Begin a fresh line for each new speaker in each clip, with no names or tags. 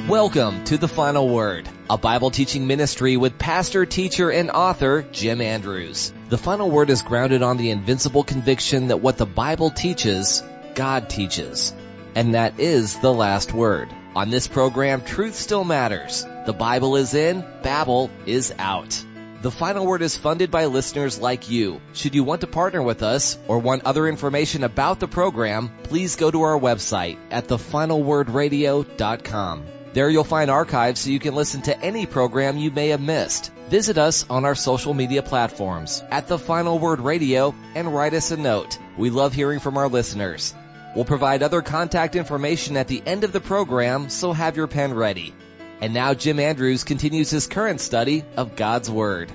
Welcome to The Final Word, a Bible teaching ministry with pastor, teacher, and author Jim Andrews. The Final Word is grounded on the invincible conviction that what the Bible teaches, God teaches. And that is the last word. On this program, truth still matters. The Bible is in, Babel is out. The Final Word is funded by listeners like you. Should you want to partner with us or want other information about the program, please go to our website at thefinalwordradio.com. There you'll find archives so you can listen to any program you may have missed. Visit us on our social media platforms at The Final Word Radio and write us a note. We love hearing from our listeners. We'll provide other contact information at the end of the program, so have your pen ready. And now Jim Andrews continues his current study of God's Word.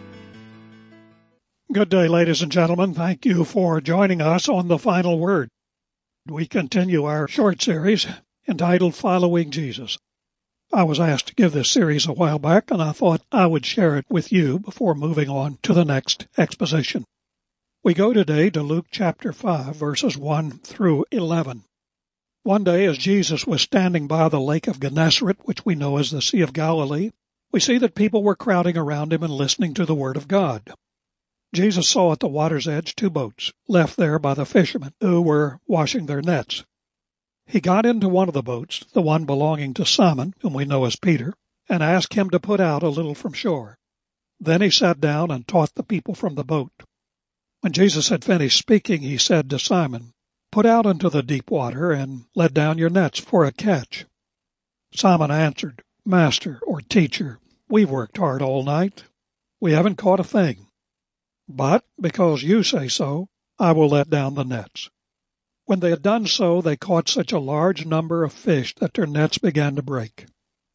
Good day, ladies and gentlemen. Thank you for joining us on The Final Word. We continue our short series entitled Following Jesus. I was asked to give this series a while back, and I thought I would share it with you before moving on to the next exposition. We go today to Luke chapter 5, verses 1 through 11. One day, as Jesus was standing by the lake of Gennesaret, which we know as the Sea of Galilee, we see that people were crowding around him and listening to the Word of God. Jesus saw at the water's edge 2 boats, left there by the fishermen who were washing their nets. He got into one of the boats, the one belonging to Simon, whom we know as Peter, and asked him to put out a little from shore. Then he sat down and taught the people from the boat. When Jesus had finished speaking, he said to Simon, "Put out into the deep water and let down your nets for a catch." Simon answered, "Master," or teacher, "we've worked hard all night. We haven't caught a thing. But because you say so, I will let down the nets." When they had done so, they caught such a large number of fish that their nets began to break.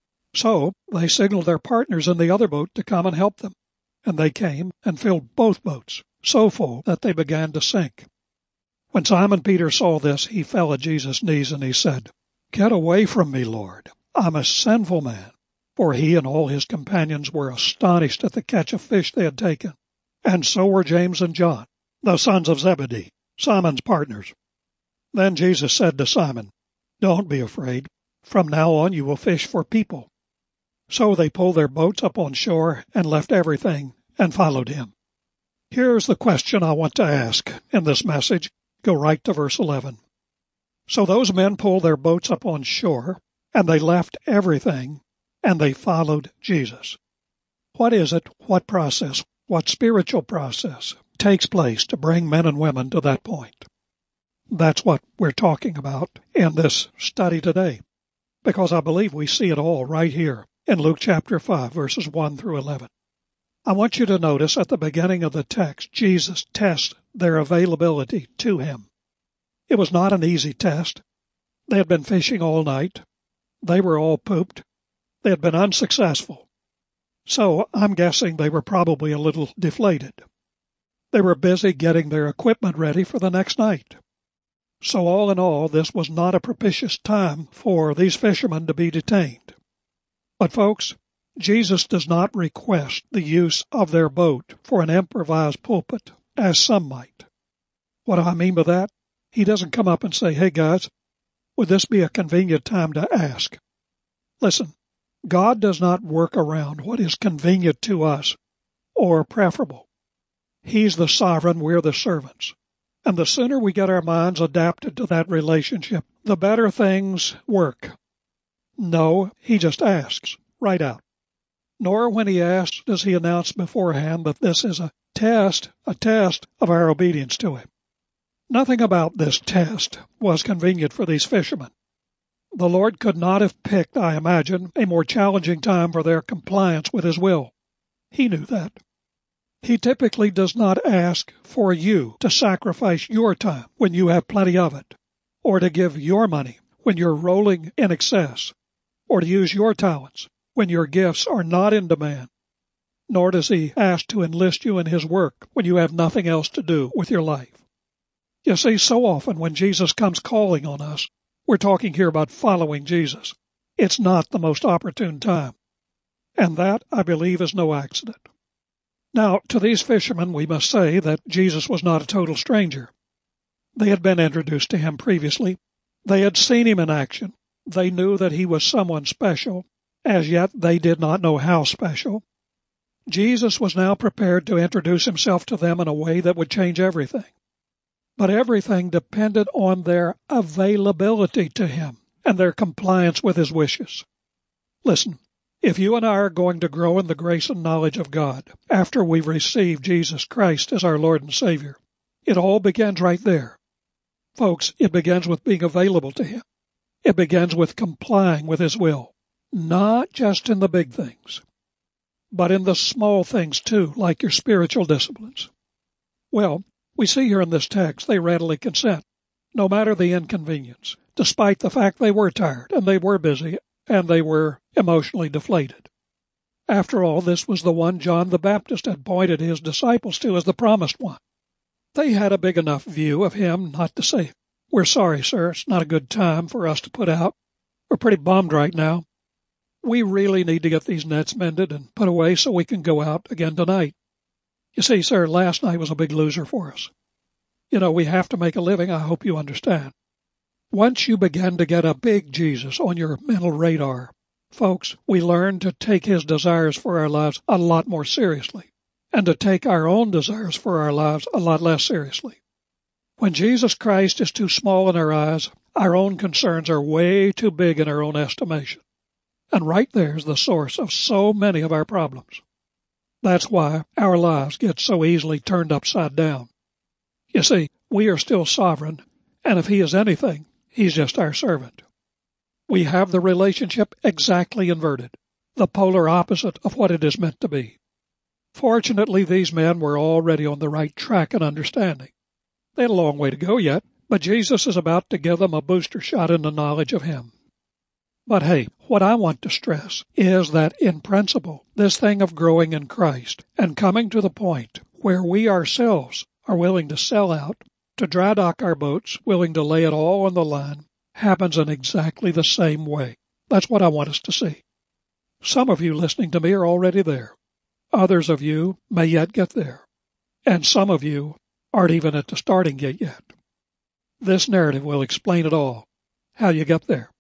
So they signaled their partners in the other boat to come and help them. And they came and filled both boats, so full that they began to sink. When Simon Peter saw this, he fell at Jesus' knees and he said, "Get away from me, Lord. I'm a sinful man." For he and all his companions were astonished at the catch of fish they had taken. And so were James and John, the sons of Zebedee, Simon's partners. Then Jesus said to Simon, "Don't be afraid. From now on you will fish for people." So they pulled their boats up on shore and left everything and followed him. Here's the question I want to ask in this message. Go right to verse 11. So those men pulled their boats up on shore, and they left everything, and they followed Jesus. What is it, what process, what spiritual process takes place to bring men and women to that point? That's what we're talking about in this study today, because I believe we see it all right here in Luke chapter 5, verses 1 through 11. I want you to notice at the beginning of the text, Jesus tests their availability to him. It was not an easy test. They had been fishing all night. They were all pooped. They had been unsuccessful. So I'm guessing they were probably a little deflated. They were busy getting their equipment ready for the next night. So all in all, this was not a propitious time for these fishermen to be detained. But folks, Jesus does not request the use of their boat for an improvised pulpit, as some might. What do I mean by that? He doesn't come up and say, "Hey guys, would this be a convenient time to ask?" Listen, God does not work around what is convenient to us or preferable. He's the sovereign, we're the servants. And the sooner we get our minds adapted to that relationship, the better things work. No, he just asks, right out. Nor when he asks does he announce beforehand that this is a test of our obedience to him. Nothing about this test was convenient for these fishermen. The Lord could not have picked, I imagine, a more challenging time for their compliance with his will. He knew that. He typically does not ask for you to sacrifice your time when you have plenty of it, or to give your money when you're rolling in excess, or to use your talents when your gifts are not in demand. Nor does he ask to enlist you in his work when you have nothing else to do with your life. You see, so often when Jesus comes calling on us, we're talking here about following Jesus. It's not the most opportune time. And that, I believe, is no accident. Now, to these fishermen, we must say that Jesus was not a total stranger. They had been introduced to him previously. They had seen him in action. They knew that he was someone special, As yet they did not know how special. Jesus was now prepared to introduce himself to them in a way that would change everything. But everything depended on their availability to him and their compliance with his wishes. Listen, if you and I are going to grow in the grace and knowledge of God after we've received Jesus Christ as our Lord and Savior, it all begins right there. Folks, it begins with being available to him. It begins with complying with his will, not just in the big things, but in the small things too, like your spiritual disciplines. Well, we see here in this text they readily consent, no matter the inconvenience, despite the fact they were tired and they were busy and they were emotionally deflated. After all, this was the one John the Baptist had pointed his disciples to as the promised one. They had a big enough view of him not to say, "We're sorry, sir, it's not a good time for us to put out. We're pretty bummed right now. We really need to get these nets mended and put away so we can go out again tonight. You see, sir, last night was a big loser for us. We have to make a living, I hope you understand." Once you begin to get a big Jesus on your mental radar, folks, we learn to take his desires for our lives a lot more seriously, and to take our own desires for our lives a lot less seriously. When Jesus Christ is too small in our eyes, our own concerns are way too big in our own estimation. And right there's the source of so many of our problems. That's why our lives get so easily turned upside down. You see, we are still sovereign, and if he is anything, he's just our servant. We have the relationship exactly inverted, the polar opposite of what it is meant to be. Fortunately, these men were already on the right track in understanding. They had a long way to go yet, but Jesus is about to give them a booster shot in the knowledge of him. But hey, what I want to stress is that in principle, this thing of growing in Christ and coming to the point where we ourselves are willing to sell out, to dry dock our boats, willing to lay it all on the line, happens in exactly the same way. That's what I want us to see. Some of you listening to me are already there. Others of you may yet get there. And some of you aren't even at the starting gate yet. This narrative will explain it all, how you get there.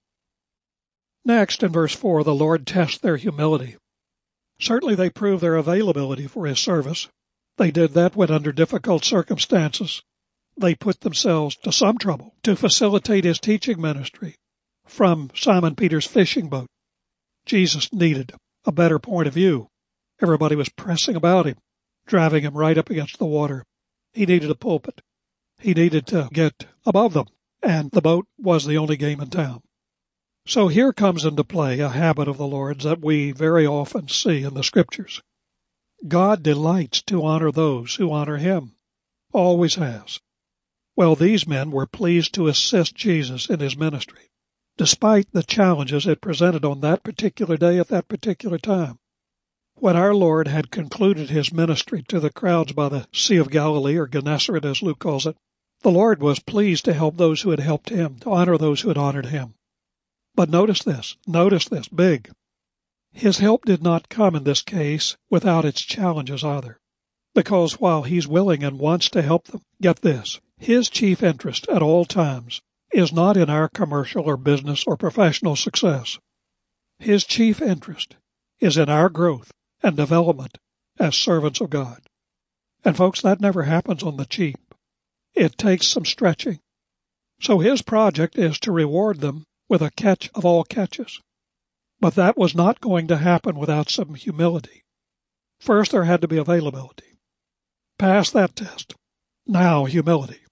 Next, in verse 4, the Lord tests their humility. Certainly they prove their availability for his service. They did that when under difficult circumstances. They put themselves to some trouble to facilitate his teaching ministry from Simon Peter's fishing boat. Jesus needed a better point of view. Everybody was pressing about him, driving him right up against the water. He needed a pulpit. He needed to get above them, and the boat was the only game in town. So here comes into play a habit of the Lord's that we very often see in the Scriptures. God delights to honor those who honor him. Always has. Well, these men were pleased to assist Jesus in his ministry, despite the challenges it presented on that particular day at that particular time. When our Lord had concluded his ministry to the crowds by the Sea of Galilee, or Gennesaret as Luke calls it, the Lord was pleased to help those who had helped him, to honor those who had honored him. But notice this, big. His help did not come in this case without its challenges either. Because while he's willing and wants to help them, get this, his chief interest at all times is not in our commercial or business or professional success. His chief interest is in our growth and development as servants of God. And folks, that never happens on the cheap. It takes some stretching. So his project is to reward them with a catch of all catches. But that was not going to happen without some humility. First, there had to be availability. Pass that test. Now, humility.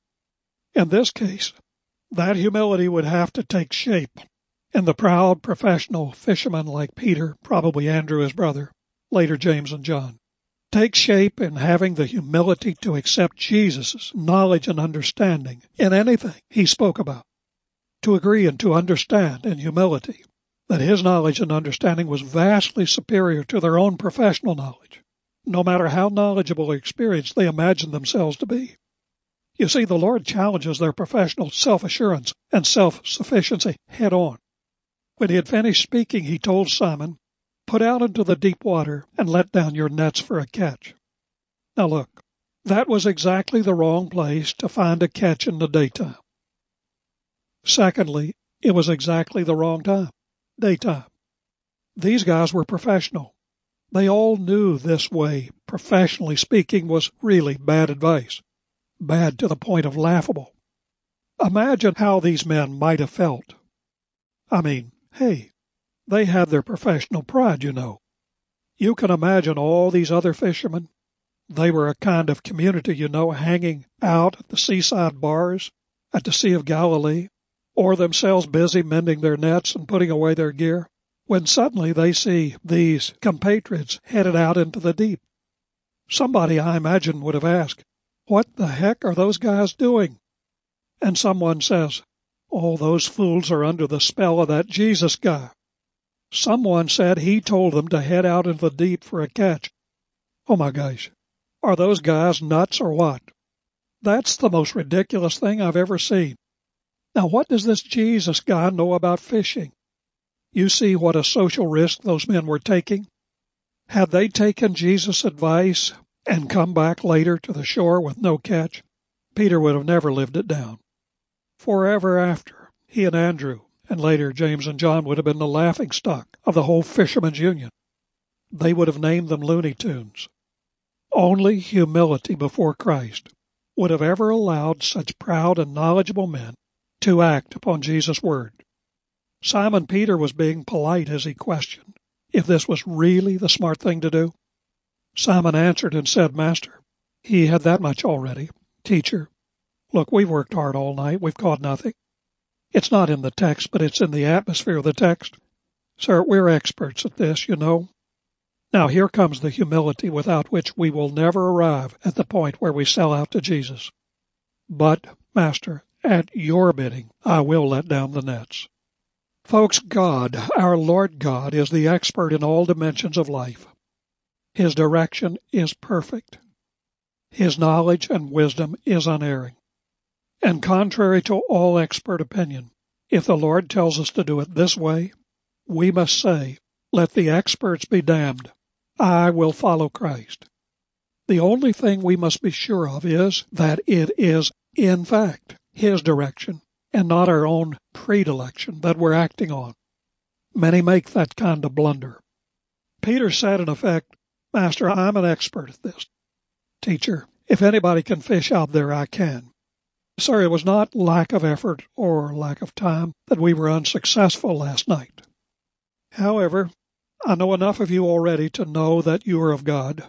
In this case, that humility would have to take shape in the proud professional fishermen like Peter, probably Andrew, his brother, later James and John. Take shape in having the humility to accept Jesus' knowledge and understanding in anything he spoke about. To agree and to understand in humility that his knowledge and understanding was vastly superior to their own professional knowledge, no matter how knowledgeable or experienced they imagined themselves to be. You see, the Lord challenges their professional self-assurance and self-sufficiency head on. When he had finished speaking, he told Simon, "Put out into the deep water and let down your nets for a catch." Now look, that was exactly the wrong place to find a catch in the daytime. Secondly, it was exactly the wrong time, daytime. These guys were professional. They all knew this way, professionally speaking, was really bad advice. Bad to the point of laughable. Imagine how these men might have felt. I mean, hey, they had their professional pride, you know. You can imagine all these other fishermen. They were a kind of community, you know, hanging out at the seaside bars at the Sea of Galilee, or themselves busy mending their nets and putting away their gear, when suddenly they see these compatriots headed out into the deep. Somebody, I imagine, would have asked, "What the heck are those guys doing?" And someone says, "Oh, those fools are under the spell of that Jesus guy. Someone said he told them to head out into the deep for a catch." Oh my gosh, are those guys nuts or what? That's the most ridiculous thing I've ever seen. Now, what does this Jesus guy know about fishing? You see what a social risk those men were taking? Had they taken Jesus' advice and come back later to the shore with no catch, Peter would have never lived it down. Forever after, he and Andrew, and later James and John, would have been the laughingstock of the whole Fishermen's Union. They would have named them Looney Tunes. Only humility before Christ would have ever allowed such proud and knowledgeable men to act upon Jesus' word. Simon Peter was being polite as he questioned if this was really the smart thing to do. Simon answered and said, "Master," he had that much already, "Teacher, look, we've worked hard all night. We've caught nothing. It's not in the text, but it's in the atmosphere of the text. Sir, we're experts at this, you know. Now here comes the humility without which we will never arrive at the point where we sell out to Jesus. But, Master, at your bidding, I will let down the nets." Folks, God, our Lord God, is the expert in all dimensions of life. His direction is perfect. His knowledge and wisdom is unerring. And contrary to all expert opinion, if the Lord tells us to do it this way, we must say, "Let the experts be damned. I will follow Christ." The only thing we must be sure of is that it is, in fact, His direction and not our own predilection that we're acting on. Many make that kind of blunder. Peter said, in effect, "Master, I'm an expert at this. Teacher, if anybody can fish out there, I can." Sir, it was not lack of effort or lack of time that we were unsuccessful last night. However, I know enough of you already to know that you are of God.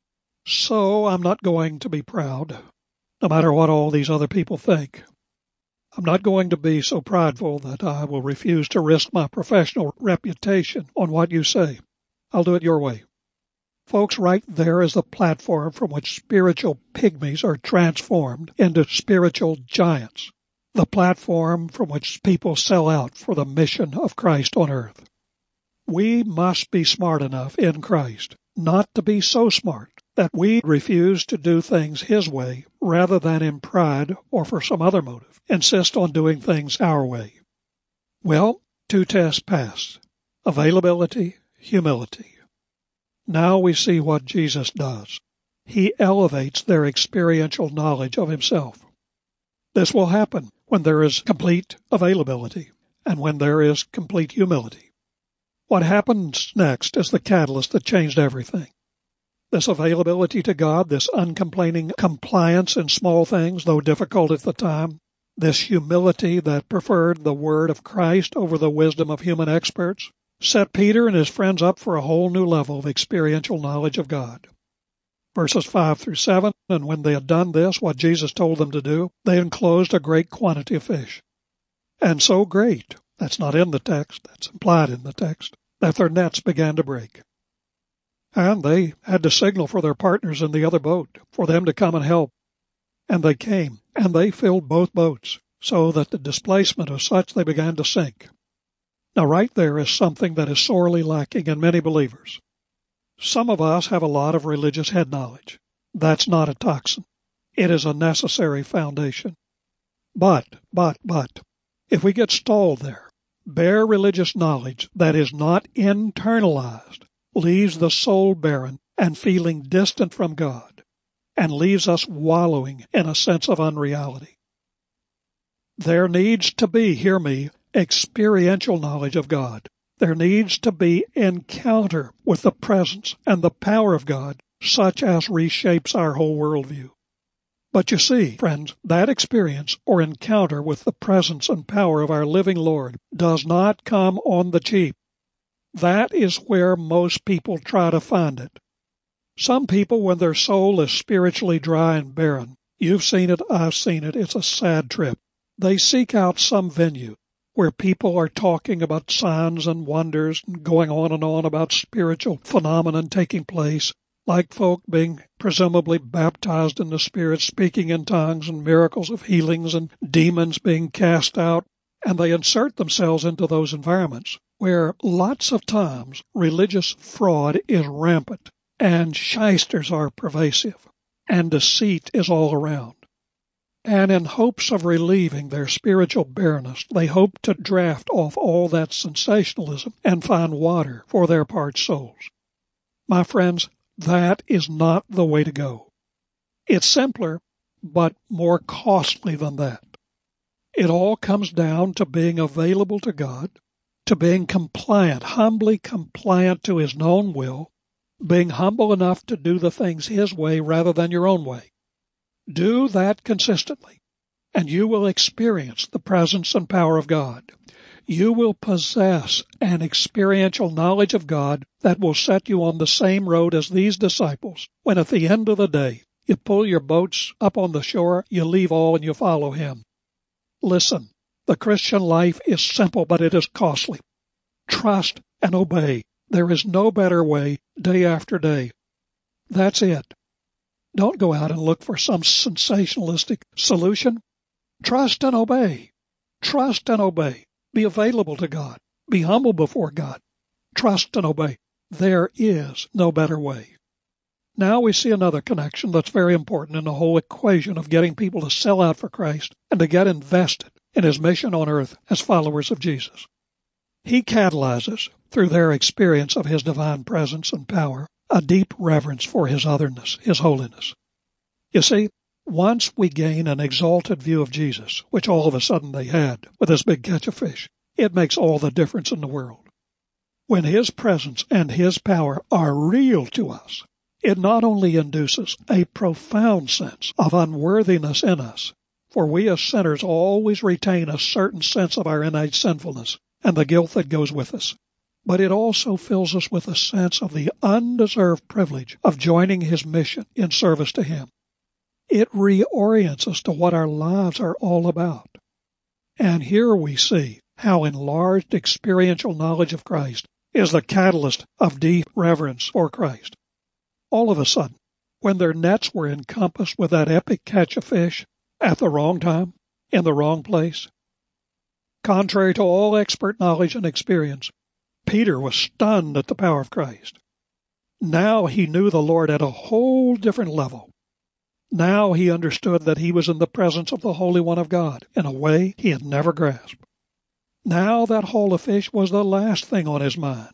So I'm not going to be proud, no matter what all these other people think. I'm not going to be so prideful that I will refuse to risk my professional reputation on what you say. I'll do it your way. Folks, right there is the platform from which spiritual pygmies are transformed into spiritual giants. The platform from which people sell out for the mission of Christ on earth. We must be smart enough in Christ not to be so smart that we refuse to do things His way rather than in pride or for some other motive, insist on doing things our way. Well, 2 tests passed. Availability, humility. Now we see what Jesus does. He elevates their experiential knowledge of Himself. This will happen when there is complete availability and when there is complete humility. What happens next is the catalyst that changed everything. This availability to God, this uncomplaining compliance in small things, though difficult at the time, this humility that preferred the word of Christ over the wisdom of human experts, set Peter and his friends up for a whole new level of experiential knowledge of God. Verses 5 through 7, and when they had done this, what Jesus told them to do, they enclosed a great quantity of fish. And so great, that's not in the text, that's implied in the text, that their nets began to break. And they had to signal for their partners in the other boat, for them to come and help. And they came, and they filled both boats, so that the displacement of such they began to sink. Now right there is something that is sorely lacking in many believers. Some of us have a lot of religious head knowledge. That's not a toxin. It is a necessary foundation. But, if we get stalled there, bare religious knowledge that is not internalized leaves the soul barren and feeling distant from God, and leaves us wallowing in a sense of unreality. There needs to be, hear me, experiential knowledge of God There needs to be encounter with the presence and the power of God, such as reshapes our whole worldview. But you see, friends, that experience or encounter with the presence and power of our living Lord does not come on the cheap. That is where most people try to find it. Some people, when their soul is spiritually dry and barren, you've seen it, I've seen it, it's a sad trip. They seek out some venue where people are talking about signs and wonders and going on and on about spiritual phenomenon taking place, like folk being presumably baptized in the Spirit, speaking in tongues, and miracles of healings and demons being cast out, and they insert themselves into those environments where lots of times religious fraud is rampant and shysters are pervasive and deceit is all around. And in hopes of relieving their spiritual barrenness, they hope to draft off all that sensationalism and find water for their parched souls. My friends, that is not the way to go. It's simpler, but more costly than that. It all comes down to being available to God, to being compliant, humbly compliant to His known will, being humble enough to do the things His way rather than your own way. Do that consistently, and you will experience the presence and power of God. You will possess an experiential knowledge of God that will set you on the same road as these disciples, when at the end of the day, you pull your boats up on the shore, you leave all and you follow Him. Listen, the Christian life is simple, but it is costly. Trust and obey. There is no better way day after day. That's it. Don't go out and look for some sensationalistic solution. Trust and obey. Trust and obey. Be available to God. Be humble before God. Trust and obey. There is no better way. Now we see another connection that's very important in the whole equation of getting people to sell out for Christ and to get invested in His mission on earth as followers of Jesus. He catalyzes, through their experience of His divine presence and power, a deep reverence for His otherness, His holiness. You see, once we gain an exalted view of Jesus, which all of a sudden they had with this big catch of fish, it makes all the difference in the world. When His presence and His power are real to us, it not only induces a profound sense of unworthiness in us, for we as sinners always retain a certain sense of our innate sinfulness and the guilt that goes with us, but it also fills us with a sense of the undeserved privilege of joining His mission in service to Him. It reorients us to what our lives are all about. And here we see how enlarged experiential knowledge of Christ is the catalyst of deep reverence for Christ. All of a sudden, when their nets were encompassed with that epic catch of fish at the wrong time, in the wrong place, contrary to all expert knowledge and experience, Peter was stunned at the power of Christ. Now he knew the Lord at a whole different level. Now he understood that he was in the presence of the Holy One of God in a way he had never grasped. Now that haul of fish was the last thing on his mind.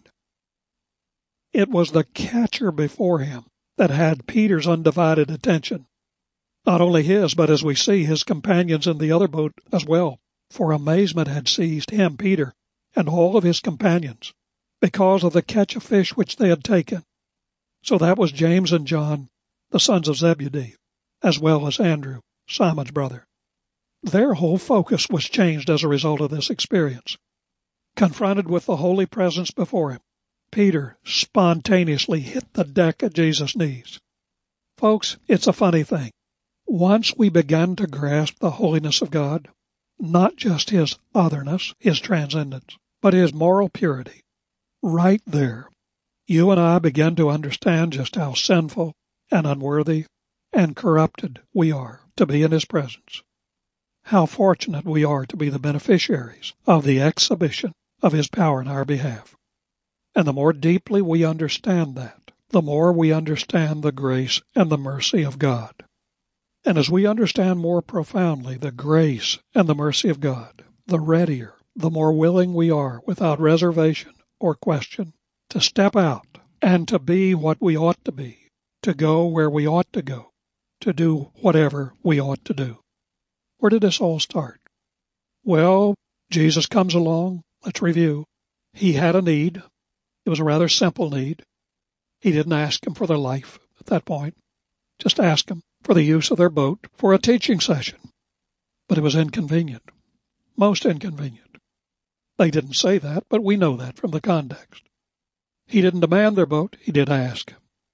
It was the catcher before him that had Peter's undivided attention. Not only his, but as we see, his companions in the other boat as well. For amazement had seized him, Peter, and all of his companions, because of the catch of fish which they had taken. So that was James and John, the sons of Zebedee, as well as Andrew, Simon's brother. Their whole focus was changed as a result of this experience. Confronted with the holy presence before him, Peter spontaneously hit the deck at Jesus' knees. Folks, it's a funny thing. Once we begin to grasp the holiness of God, not just His otherness, His transcendence, but His moral purity, right there, you and I begin to understand just how sinful and unworthy and corrupted we are to be in His presence. How fortunate we are to be the beneficiaries of the exhibition of His power in our behalf. And the more deeply we understand that, the more we understand the grace and the mercy of God. And as we understand more profoundly the grace and the mercy of God, the readier, the more willing we are, without reservation or question, to step out and to be what we ought to be, to go where we ought to go, to do whatever we ought to do. Where did this all start? Well, Jesus comes along. Let's review. He had a need. It was a rather simple need. He didn't ask him for their life at that point. Just asked him for the use of their boat for a teaching session. But it was inconvenient. Most inconvenient. They didn't say that, but we know that from the context. He didn't demand their boat. He did ask.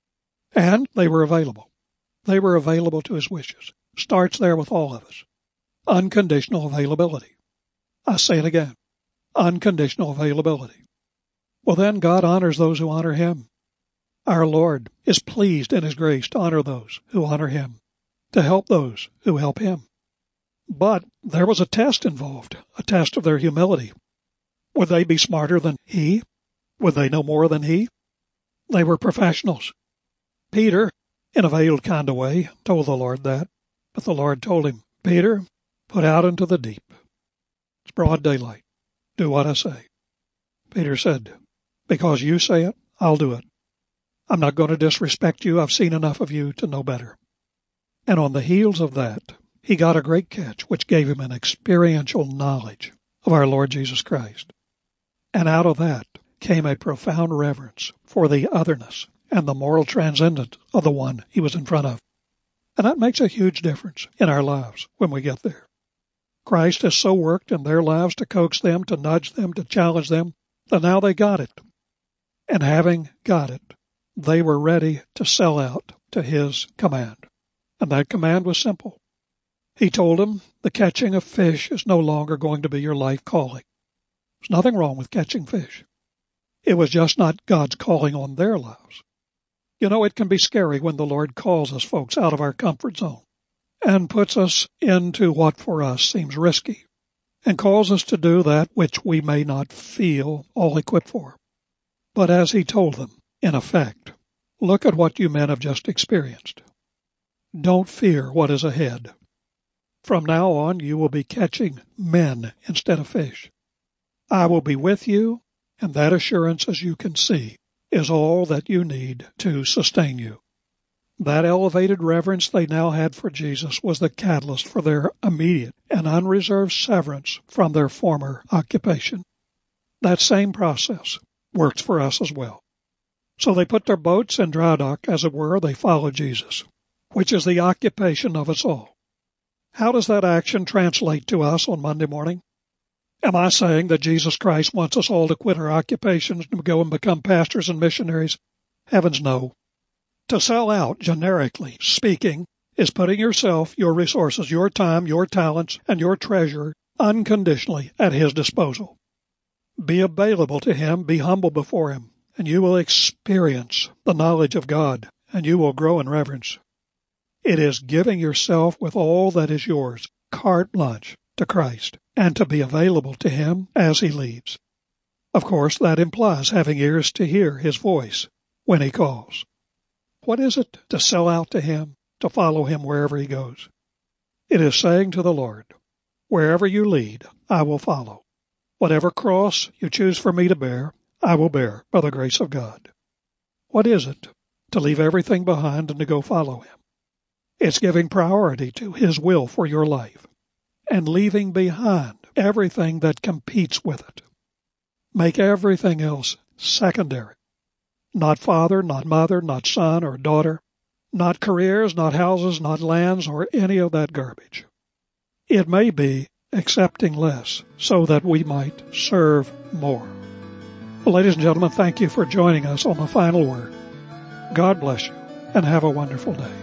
And they were available. They were available to his wishes. Starts there with all of us. Unconditional availability. I say it again. Unconditional availability. Well, then God honors those who honor him. Our Lord is pleased in his grace to honor those who honor him, to help those who help him. But there was a test involved, a test of their humility. Would they be smarter than he? Would they know more than he? They were professionals. Peter, in a veiled kind of way, told the Lord that. But the Lord told him, Peter, put out into the deep. It's broad daylight. Do what I say. Peter said, because you say it, I'll do it. I'm not going to disrespect you. I've seen enough of you to know better. And on the heels of that, he got a great catch, which gave him an experiential knowledge of our Lord Jesus Christ. And out of that came a profound reverence for the otherness and the moral transcendence of the one he was in front of. And that makes a huge difference in our lives when we get there. Christ has so worked in their lives to coax them, to nudge them, to challenge them, that now they got it. And having got it, they were ready to sell out to his command. And that command was simple. He told them the catching of fish is no longer going to be your life calling. There's nothing wrong with catching fish. It was just not God's calling on their lives. You know, it can be scary when the Lord calls us, folks, out of our comfort zone and puts us into what for us seems risky and calls us to do that which we may not feel all equipped for. But as he told them, in effect, look at what you men have just experienced. Don't fear what is ahead. From now on, you will be catching men instead of fish. I will be with you, and that assurance, as you can see, is all that you need to sustain you. That elevated reverence they now had for Jesus was the catalyst for their immediate and unreserved severance from their former occupation. That same process works for us as well. So they put their boats in dry dock, as it were. They followed Jesus, which is the occupation of us all. How does that action translate to us on Monday morning? Am I saying that Jesus Christ wants us all to quit our occupations and go and become pastors and missionaries? Heavens no. To sell out, generically speaking, is putting yourself, your resources, your time, your talents, and your treasure unconditionally at his disposal. Be available to him, be humble before him, and you will experience the knowledge of God, and you will grow in reverence. It is giving yourself with all that is yours, carte blanche, to Christ, and to be available to him as he leads. Of course, that implies having ears to hear his voice when he calls. What is it to sell out to him, to follow him wherever he goes? It is saying to the Lord, wherever you lead, I will follow. Whatever cross you choose for me to bear, I will bear by the grace of God. What is it to leave everything behind and to go follow him? It's giving priority to his will for your life and leaving behind everything that competes with it. Make everything else secondary. Not father, not mother, not son or daughter, not careers, not houses, not lands, or any of that garbage. It may be accepting less so that we might serve more. Well, ladies and gentlemen, thank you for joining us on The Final Word. God bless you and have a wonderful day.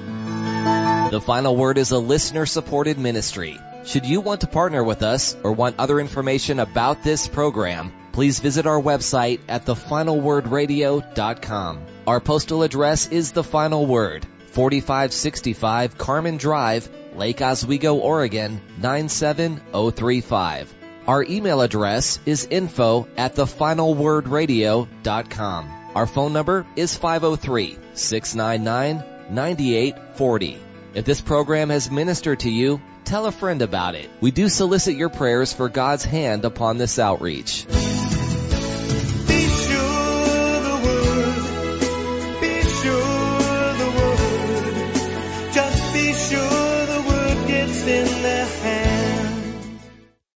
The Final Word is a listener-supported ministry. Should you want to partner with us or want other information about this program, please visit our website at thefinalwordradio.com. Our postal address is The Final Word, 4565 Carmen Drive, Lake Oswego, Oregon, 97035. Our email address is info@thefinalwordradio.com. Our phone number is 503-699-9840. If this program has ministered to you, tell a friend about it. We do solicit your prayers for God's hand upon this outreach.